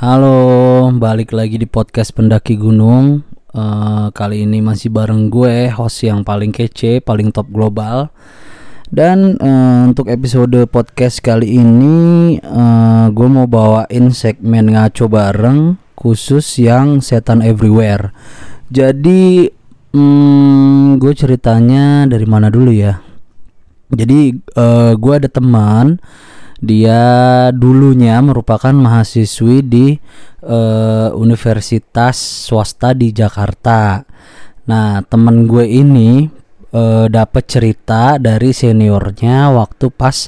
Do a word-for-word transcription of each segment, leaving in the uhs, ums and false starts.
Halo, balik lagi di podcast Pendaki Gunung. Uh, kali ini masih bareng gue, host yang paling kece, paling top global. Dan uh, untuk episode podcast kali ini, uh, gue mau bawain segmen ngaco bareng, khusus yang setan everywhere. Jadi, um, gue ceritanya dari mana dulu ya? Jadi, uh, gue ada teman. Dia dulunya merupakan mahasiswi di uh, universitas swasta di Jakarta. Nah, temen gue ini uh, dapat cerita dari seniornya waktu pas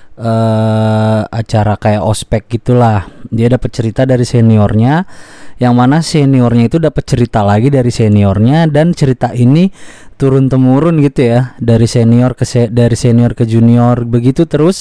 uh, acara kayak ospek gitulah. Dia dapat cerita dari seniornya, yang mana seniornya itu dapat cerita lagi dari seniornya, dan cerita ini turun temurun gitu ya, dari senior ke se- dari senior ke junior begitu terus.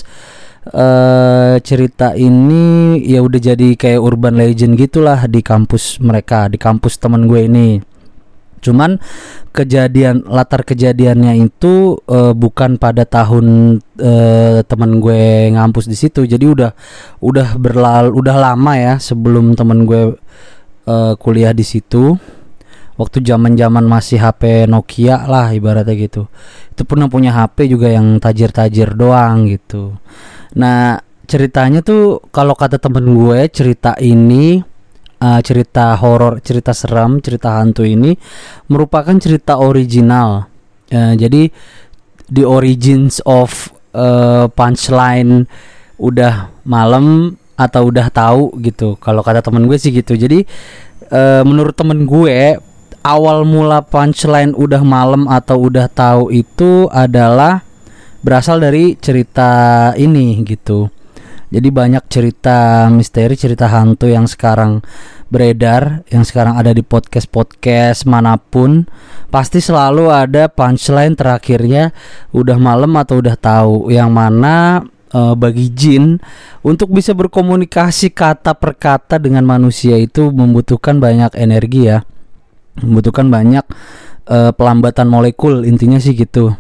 Uh, cerita ini ya udah jadi kayak urban legend gitulah di kampus mereka, di kampus teman gue ini. Cuman kejadian latar kejadiannya itu uh, bukan pada tahun uh, teman gue ngampus di situ. Jadi udah udah berlalu udah lama ya sebelum teman gue uh, kuliah di situ. Waktu zaman-zaman masih H P Nokia lah ibaratnya gitu. Itu pernah punya H P juga yang tajir-tajir doang gitu. Nah, ceritanya tuh kalau kata temen gue, cerita ini uh, cerita horor, cerita seram, cerita hantu ini merupakan cerita original. Uh, jadi the origins of uh, punchline udah malam atau udah tahu gitu. Kalau kata temen gue sih gitu. Jadi uh, menurut temen gue, awal mula punchline udah malam atau udah tahu itu adalah berasal dari cerita ini gitu. Jadi banyak cerita misteri, cerita hantu yang sekarang beredar, yang sekarang ada di podcast-podcast manapun, pasti selalu ada punchline terakhirnya udah malam atau udah tahu, yang mana e, bagi jin untuk bisa berkomunikasi kata per kata dengan manusia itu membutuhkan banyak energi ya. Membutuhkan banyak e, pelambatan molekul, intinya sih gitu.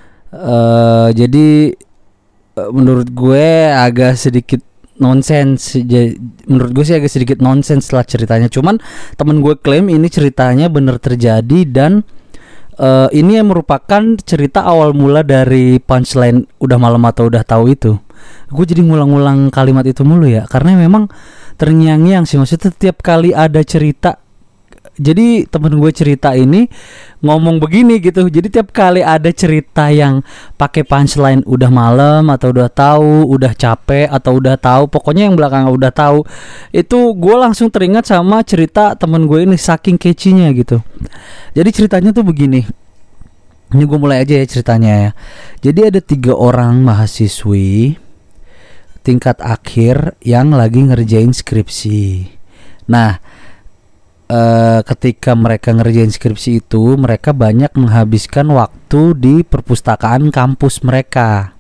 Uh, jadi uh, menurut gue agak sedikit nonsens. Jadi, menurut gue sih agak sedikit nonsens lah ceritanya. Cuman temen gue klaim ini ceritanya bener terjadi, dan uh, ini yang merupakan cerita awal mula dari punchline udah malam atau udah tahu itu. Gue jadi ngulang-ngulang kalimat itu mulu ya, karena memang terngiang-ngiang sih. Maksudnya setiap kali ada cerita, jadi temen gue cerita ini ngomong begini gitu. Jadi tiap kali ada cerita yang pakai punchline udah malam atau udah tahu, udah capek atau udah tahu, pokoknya yang belakang udah tahu, itu gue langsung teringat sama cerita temen gue ini, saking kecinya gitu. Jadi ceritanya tuh begini. Ini gue mulai aja ya ceritanya ya. Jadi ada tiga orang mahasiswi tingkat akhir yang lagi ngerjain skripsi. Nah, Uh, ketika mereka ngerjain skripsi itu, mereka banyak menghabiskan waktu di perpustakaan kampus mereka.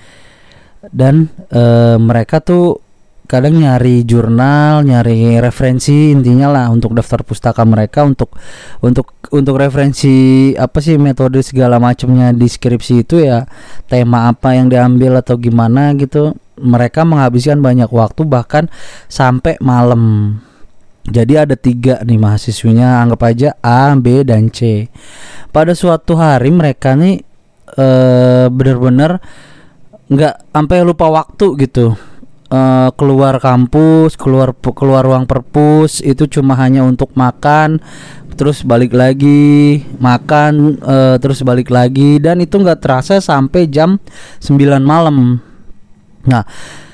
Dan uh, mereka tuh kadang nyari jurnal, nyari referensi, intinya lah untuk daftar pustaka mereka, untuk untuk untuk referensi apa sih, metode segala macamnya di skripsi itu ya, tema apa yang diambil atau gimana gitu. Mereka menghabiskan banyak waktu, bahkan sampai malam. Jadi ada tiga nih mahasiswinya, anggap aja A, B, dan C. Pada suatu hari mereka nih e, bener-bener nggak sampai lupa waktu gitu. E, keluar kampus, keluar keluar ruang perpus itu cuma hanya untuk makan, terus balik lagi, makan, e, terus balik lagi, dan itu nggak terasa sampai jam sembilan malam. Nah,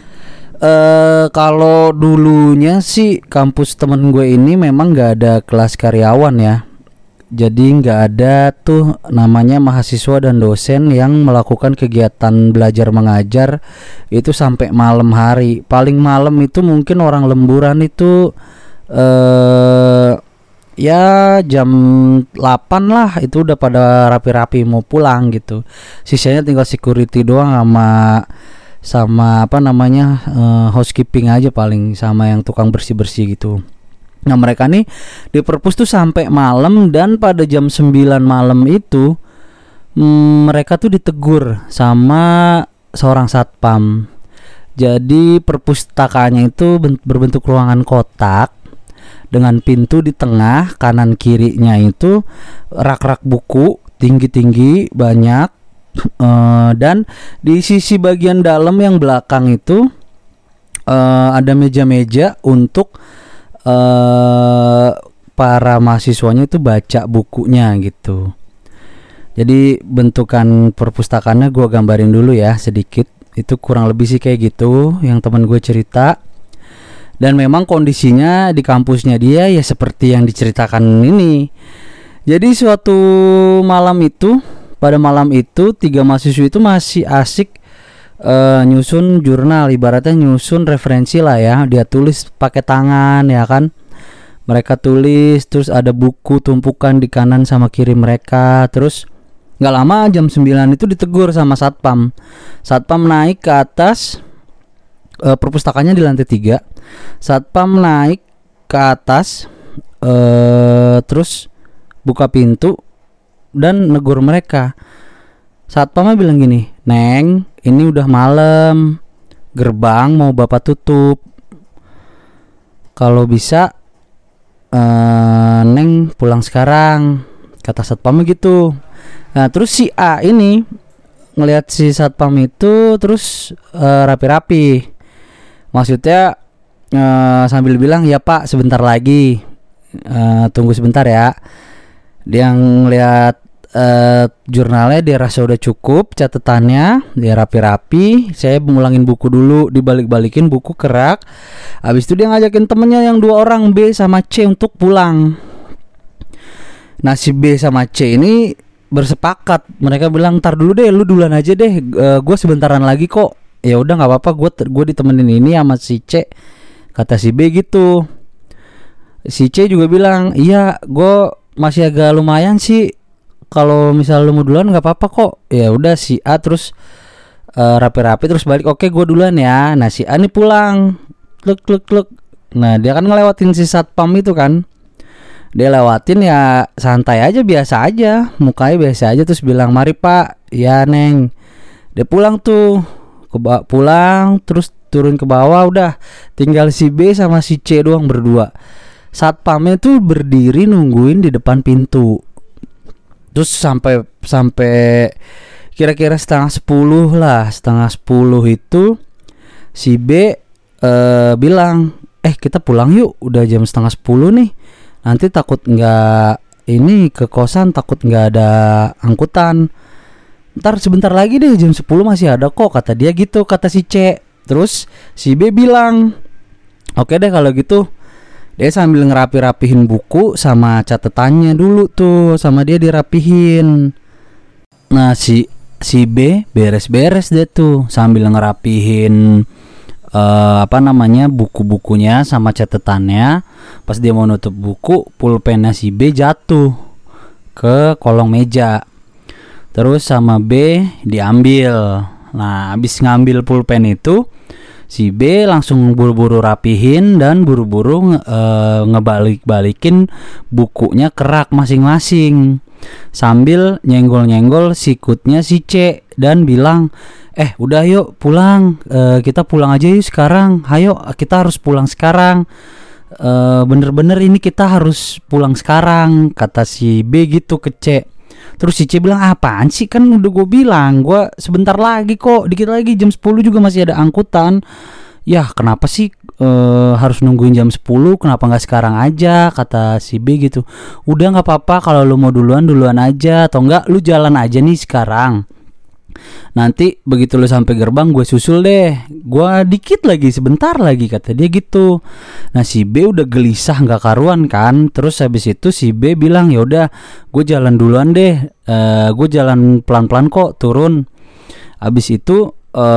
Uh, kalau dulunya sih kampus temen gue ini memang gak ada kelas karyawan ya. Jadi gak ada tuh namanya mahasiswa dan dosen yang melakukan kegiatan belajar mengajar itu sampai malam hari. Paling malam itu mungkin orang lemburan itu uh, ya jam delapan lah, itu udah pada rapi-rapi mau pulang gitu. Sisanya tinggal security doang sama sama apa namanya uh, housekeeping aja paling, sama yang tukang bersih-bersih gitu. Nah, mereka nih di perpus tuh sampai malam, dan pada jam sembilan malam itu hmm, mereka tuh ditegur sama seorang satpam. Jadi perpustakaannya itu berbentuk ruangan kotak dengan pintu di tengah, kanan kirinya itu rak-rak buku tinggi-tinggi banyak, uh, dan di sisi bagian dalam yang belakang itu uh, ada meja-meja untuk uh, para mahasiswanya itu baca bukunya gitu. Jadi bentukan perpustakaannya gue gambarin dulu ya sedikit. Itu kurang lebih sih kayak gitu yang teman gue cerita. Dan memang kondisinya di kampusnya dia ya seperti yang diceritakan ini. Jadi suatu malam itu, pada malam itu tiga mahasiswa itu masih asik uh, nyusun jurnal, ibaratnya nyusun referensi lah ya. Dia tulis pakai tangan ya kan. Mereka tulis, terus ada buku tumpukan di kanan sama kiri mereka. Terus gak lama jam sembilan itu ditegur sama satpam. Satpam naik ke atas, e, perpustakaannya di lantai tiga. Satpam naik ke atas, e, terus buka pintu dan negur mereka. Satpamnya bilang gini, "Neng, ini udah malam, gerbang mau bapak tutup. Kalau bisa e, Neng pulang sekarang," kata satpamnya gitu. Nah terus si A ini ngelihat si satpam itu terus uh, rapi-rapi. Maksudnya uh, sambil bilang, "Ya Pak, sebentar lagi, uh, tunggu sebentar ya." Dia ngelihat uh, jurnalnya, dia rasa udah cukup catatannya, dia rapi-rapi. Saya ngulangin buku dulu, dibalik-balikin buku kerak. Habis itu dia ngajakin temennya yang dua orang, B sama C, untuk pulang. Nah si B sama C ini bersepakat, mereka bilang, "Ntar dulu deh, lu duluan aja deh, uh, gue sebentaran lagi kok." Ya udah nggak apa-apa, gue gue ditemenin ini sama si C, kata si B gitu. Si C juga bilang, "Iya, gue masih agak lumayan sih, kalau misal lu mau duluan nggak apa-apa kok." Ya udah si A terus uh, rapi-rapi terus balik, "Oke, gue duluan ya." Nah si A nih pulang, kluk kluk kluk. Nah dia kan ngelewatin si satpam itu kan. Dia lewatin ya santai aja, biasa aja, mukanya biasa aja, terus bilang, "Mari Pak." "Ya Neng." Dia pulang tuh, ke ba- pulang terus turun ke bawah, udah tinggal si B sama si C doang berdua. Satpamnya tuh berdiri nungguin di depan pintu. Terus sampai sampai kira-kira setengah sepuluh lah, setengah sepuluh itu si B uh, bilang, "Eh kita pulang yuk, udah jam setengah sepuluh nih. Nanti takut nggak ini ke kosan, takut nggak ada angkutan. Ntar sebentar lagi deh, jam sepuluh masih ada kok," kata dia gitu, kata si C. Terus si B bilang, "Oke deh kalau gitu." Dia sambil ngerapi-rapihin buku sama catatannya dulu tuh, sama dia dirapihin. Nah si si B beres-beres deh tuh sambil ngerapihin Uh, apa namanya buku-bukunya sama catatannya. Pas dia mau nutup buku, pulpennya si B jatuh ke kolong meja. Terus sama B diambil. Nah habis ngambil pulpen itu, si B langsung buru-buru rapihin dan buru-buru uh, ngebalik-balikin bukunya ke rak masing-masing, sambil nyenggol-nyenggol sikutnya si C dan bilang, "Eh udah yuk pulang, e, kita pulang aja yuk sekarang. Hayo kita harus pulang sekarang. E, bener-bener ini kita harus pulang sekarang," kata si B gitu ke C. Terus si C bilang, "Apaan sih, kan udah gue bilang gue sebentar lagi kok, dikit lagi jam sepuluh juga masih ada angkutan. Ya kenapa sih e, harus nungguin jam sepuluh, kenapa gak sekarang aja," kata si B gitu. "Udah gak apa-apa, kalau lu mau duluan duluan aja, atau enggak lu jalan aja nih sekarang. Nanti begitu lu sampai gerbang gue susul deh, gue dikit lagi, sebentar lagi," kata dia gitu. Nah si B udah gelisah nggak karuan kan. Terus habis itu si B bilang, "Ya udah gue jalan duluan deh, uh, gue jalan pelan-pelan kok turun." Habis itu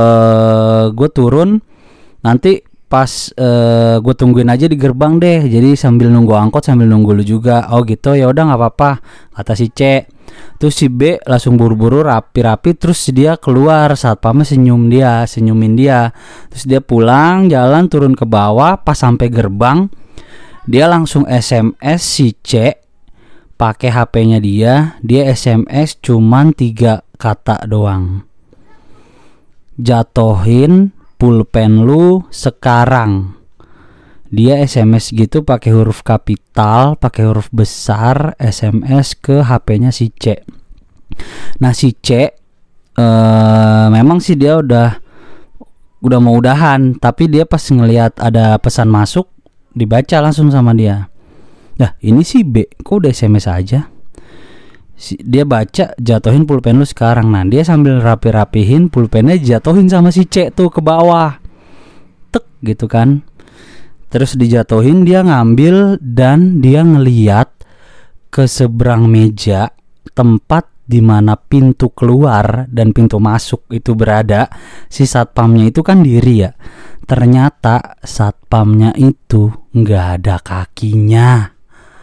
uh, gue turun, nanti pas uh, gue tungguin aja di gerbang deh, jadi sambil nunggu angkot sambil nunggu lu juga. "Oh gitu, ya udah nggak apa-apa," kata si C. Terus si B langsung buru-buru rapi-rapi, terus dia keluar, satpamnya senyum dia, senyumin dia. Terus dia pulang, jalan turun ke bawah, pas sampai gerbang dia langsung S M S si C pakai H P-nya dia. Dia S M S cuman tiga kata doang. "Jatohin pulpen lu sekarang. Dia S M S gitu pakai huruf kapital, pakai huruf besar, S M S ke H P-nya si C. Nah si C uh, memang sih dia udah udah mau udahan, tapi dia pas ngelihat ada pesan masuk dibaca langsung sama dia. Nah ini si B kok udah S M S aja. Si, dia baca, jatuhin pulpen lu sekarang. Nah dia sambil rapi-rapihin pulpennya jatuhin sama si C tuh ke bawah, tek gitu kan. Terus dijatuhin, dia ngambil dan dia ngeliat ke seberang meja tempat di mana pintu keluar dan pintu masuk itu berada. Si satpamnya itu kan diri ya. Ternyata satpamnya itu nggak ada kakinya,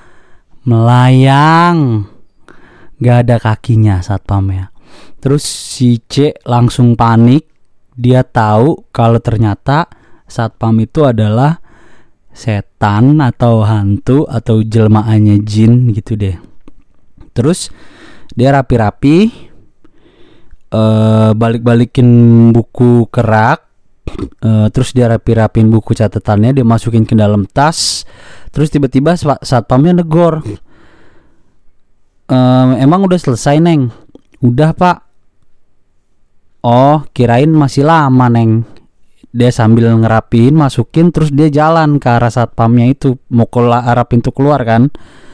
melayang, nggak ada kakinya satpamnya. Terus si C langsung panik. Dia tahu kalau ternyata satpam itu adalah setan atau hantu atau jelmaannya jin gitu deh. Terus dia rapi-rapi uh, balik-balikin buku kerak, uh, terus dia rapi-rapin buku catatannya, dia masukin ke dalam tas. Terus tiba-tiba satpamnya negor, uh, emang udah selesai Neng? Udah Pak. Oh kirain masih lama Neng. Dia sambil ngerapiin, masukin, terus dia jalan ke arah satpamnya itu, mau ke arah pintu keluar kan.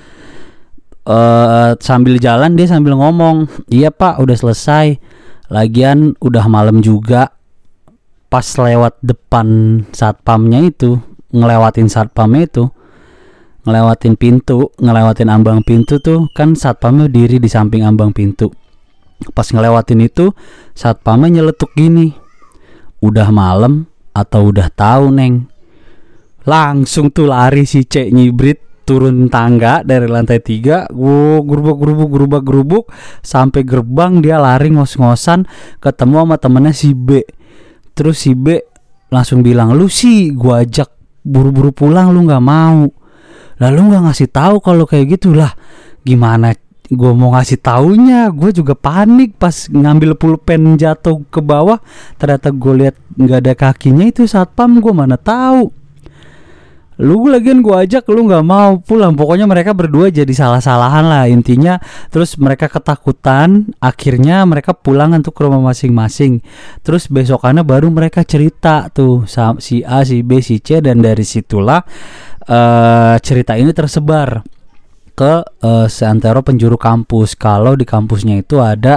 Uh, sambil jalan dia sambil ngomong, iya Pak udah selesai, lagian udah malam juga. Pas lewat depan satpamnya itu, ngelewatin satpamnya itu, ngelewatin pintu, ngelewatin ambang pintu tuh kan satpamnya diri di samping ambang pintu. Pas ngelewatin itu satpamnya nyeletuk gini, udah malam atau udah tahu Neng. Langsung tuh lari si C nyibrit turun tangga dari lantai tiga, wow, gerubuk gerubuk gerubuk gerubuk sampai gerbang. Dia lari ngos-ngosan ketemu sama temennya si B. Terus si B langsung bilang, lu sih gua ajak buru-buru pulang lu nggak mau, lalu nggak ngasih tahu kalau kayak gitulah. Gimana gue mau ngasih taunya? Gue juga panik pas ngambil pulpen jatuh ke bawah. Ternyata gue lihat nggak ada kakinya itu satpam. Gue mana tahu. Lu lagian gue ajak lu nggak mau pulang. Pokoknya mereka berdua jadi salah-salahan lah intinya. Terus mereka ketakutan. Akhirnya mereka pulang untuk ke rumah masing-masing. Terus besokannya baru mereka cerita tuh si A, si B, si C, dan dari situlah uh, cerita ini tersebar ke uh, seantero penjuru kampus kalau di kampusnya itu ada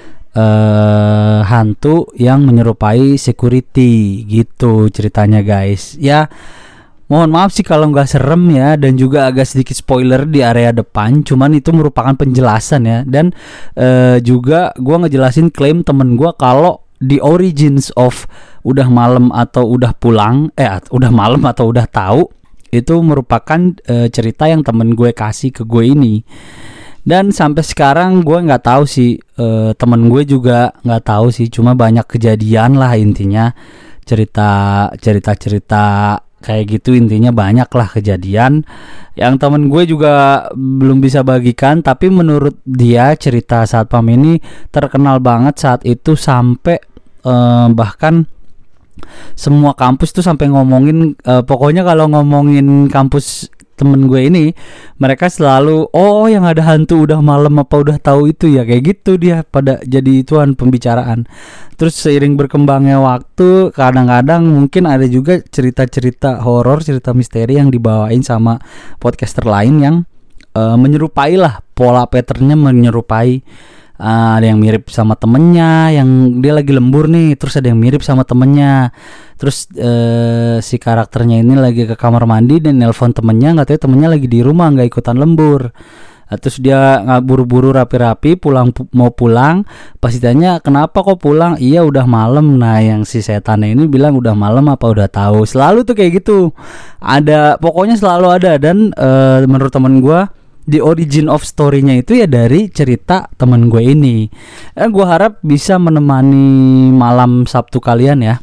uh, hantu yang menyerupai security gitu ceritanya guys. Ya mohon maaf sih kalau nggak serem ya, dan juga agak sedikit spoiler di area depan, cuman itu merupakan penjelasan ya. Dan uh, juga gue ngejelasin klaim temen gue kalau the origins of udah malam atau udah pulang, eh udah malam atau udah tahu, itu merupakan e, cerita yang temen gue kasih ke gue ini. Dan sampai sekarang gue nggak tahu sih, e, temen gue juga nggak tahu sih, cuma banyak kejadian lah intinya, cerita cerita cerita kayak gitu. Intinya banyak lah kejadian yang temen gue juga belum bisa bagikan, tapi menurut dia cerita satpam ini terkenal banget saat itu sampai e, bahkan semua kampus tuh sampai ngomongin, uh, pokoknya kalau ngomongin kampus temen gue ini, mereka selalu oh yang ada hantu udah malam apa udah tahu itu ya, kayak gitu dia pada jadi tuan pembicaraan. Terus seiring berkembangnya waktu, kadang-kadang mungkin ada juga cerita-cerita horor, cerita misteri yang dibawain sama podcaster lain yang uh, menyerupai lah, pola patternnya menyerupai. Uh, ada yang mirip sama temennya, yang dia lagi lembur nih, terus ada yang mirip sama temennya. Terus uh, si karakternya ini lagi ke kamar mandi dan nelpon temennya, nggak tahu temennya lagi di rumah nggak ikutan lembur. Uh, terus dia nggak buru-buru rapi-rapi pulang pu- mau pulang. Pas ditanya kenapa kok pulang, iya udah malam. Nah yang si setannya ini bilang udah malam apa udah tahu. Selalu tuh kayak gitu. Ada, pokoknya selalu ada. Dan uh, menurut temen gue, the origin of story-nya itu ya dari cerita temen gue ini. Eh, gue harap bisa menemani malam Sabtu kalian ya.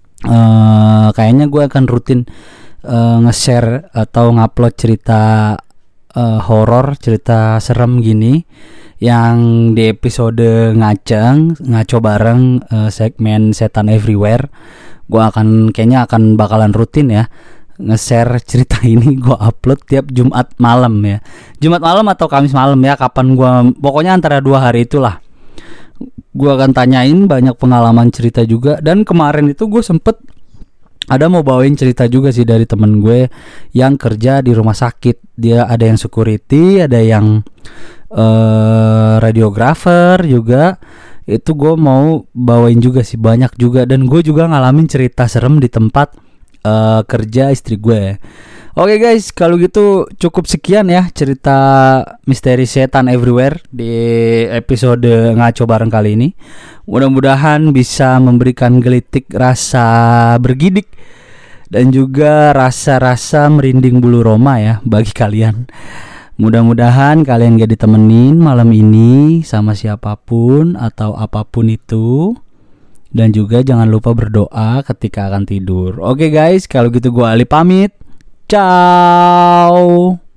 Uh, kayaknya gue akan rutin uh, nge-share atau ngupload cerita uh, horor, cerita serem gini, yang di episode ngaceng, ngaco bareng, uh, segmen Setan Everywhere. gue akan kayaknya akan bakalan rutin ya nge-share cerita ini. Gue upload tiap Jumat malam ya, Jumat malam atau Kamis malam ya, kapan gue, pokoknya antara dua hari itulah. Gue akan tanyain banyak pengalaman cerita juga. Dan kemarin itu gue sempet ada mau bawain cerita juga sih dari temen gue yang kerja di rumah sakit. Dia ada yang security, ada yang uh, radiografer juga. Itu gue mau bawain juga sih, banyak juga. Dan gue juga ngalamin cerita serem di tempat Uh, kerja istri gue. Oke guys, kalau gitu cukup sekian ya cerita misteri setan everywhere di episode ngaco bareng kali ini. Mudah-mudahan bisa memberikan gelitik rasa bergidik dan juga rasa-rasa merinding bulu roma ya bagi kalian. Mudah-mudahan kalian gak ditemenin malam ini sama siapapun atau apapun itu. Dan juga jangan lupa berdoa ketika akan tidur. Oke guys, kalau gitu gue Ali pamit. Ciao.